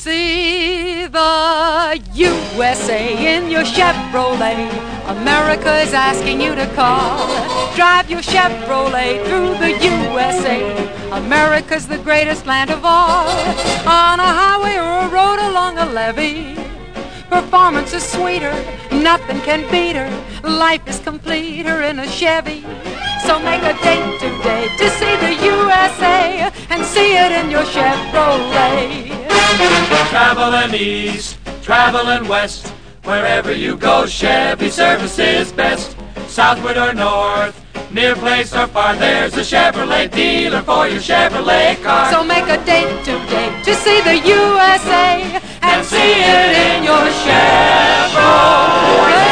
See the USA in your Chevrolet. America is asking you to call. Drive your Chevrolet through the USA. America's the greatest land of all. On a highway or a road along a levee, performance is sweeter, nothing can beat her. Life is completer in a Chevy. So make a date today to see the USA and see it in your Chevrolet. Traveling east, traveling west, wherever you go, Chevy service is best. Southward or north, near place or far, there's a Chevrolet dealer for your Chevrolet car. So make a date today to see the USA and see it in your Chevrolet.